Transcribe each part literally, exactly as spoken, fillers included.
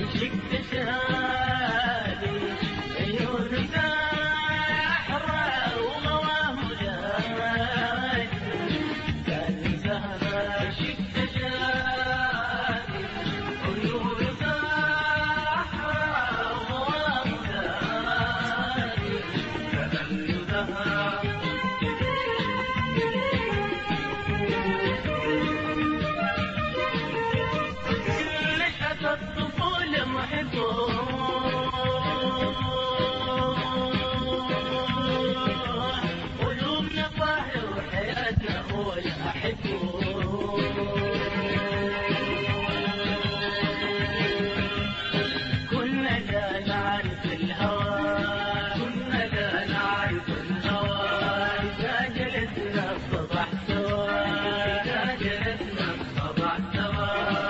عشقت شهادي عيون ساحرة وغواه مجاد كان زهرة عشقت شهادي عيون ساحرة وغواه مجاد كان زهرة الطفولة محبوب قلوبنا طاهرة وحياتنا هو الأحبوب كنا لا نعرف الهوى كنا لا نعرف الهوى إذا جلسنا الصباح سوا إذا جلسنا الصباح سوا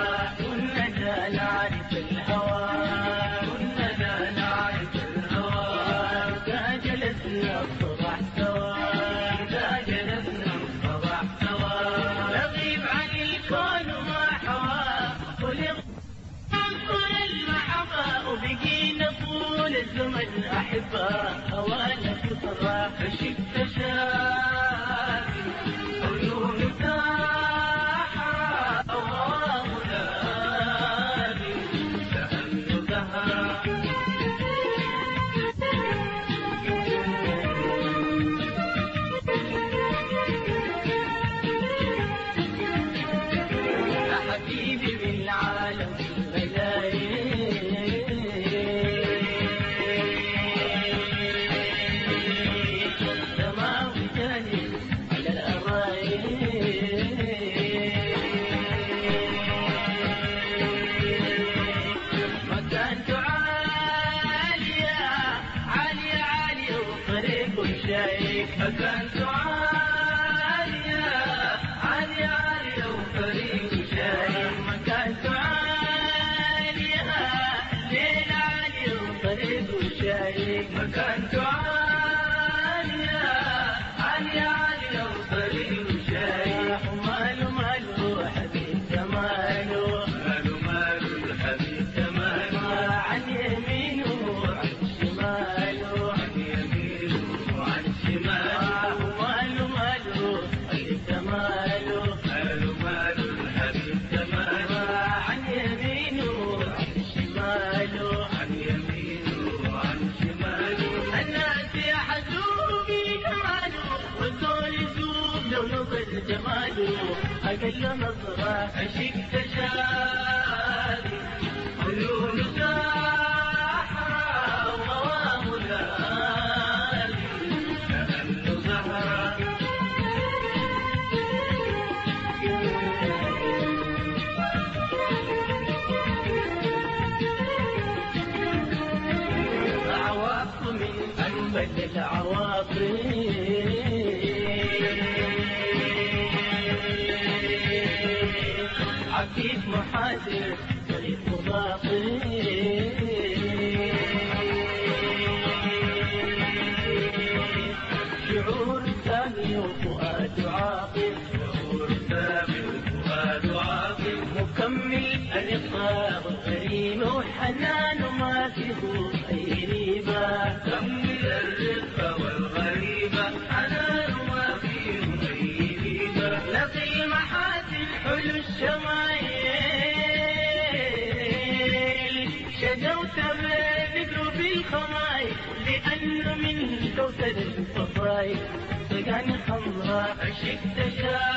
نعرف الهوى كنا لا نعرف الهوى إذا جلسنا الصباح سوا إذا جلسنا الصباح سوا نغيب عن الكون وما حوى خلق طول المحبة وبقينا طول الزمن أحبة هوانا فطرة عشقت شافي عيون ساحرة وغواه مجادي كأنه زهرة يا حبيبي من العالم مكانت عالية عالية عالية وفريق شايف مكانت عالية ليل عالية وفريق شايف مكانت عالية عالية عالية وفريق شايف ماله ماله حبيب جماله ماله ماله الحبيب جماله عن يمينه وعن شماله عن يمينه وعن شماله ماله ماله الحبيب جماله ماله ماله الحبيب جماله عن يمينه وعن شماله عن يمينه وعن شماله الناس يحسوبي جماله والزول يسوب لو نظر جماله أقل نظرة عشقت شادي عيون ساحرة وغواه مجادي كأنه زهرة عواطف من أنبت العواطف عفيف محاسب طريق مضاطف شعور ثاني وفؤاد عاطف شعور ثاني وفؤاد عاطف مكمل الرقة والغريمة وحنان وما فيه أي ريبة كمل الرقة والغريبة حنان وما فيه أي ريبة لقي المحاسن حلو الشمايل شجوت بذكر بالخمايل لأنه من كوثر الفضايل سقاني خمرة عشقت شاي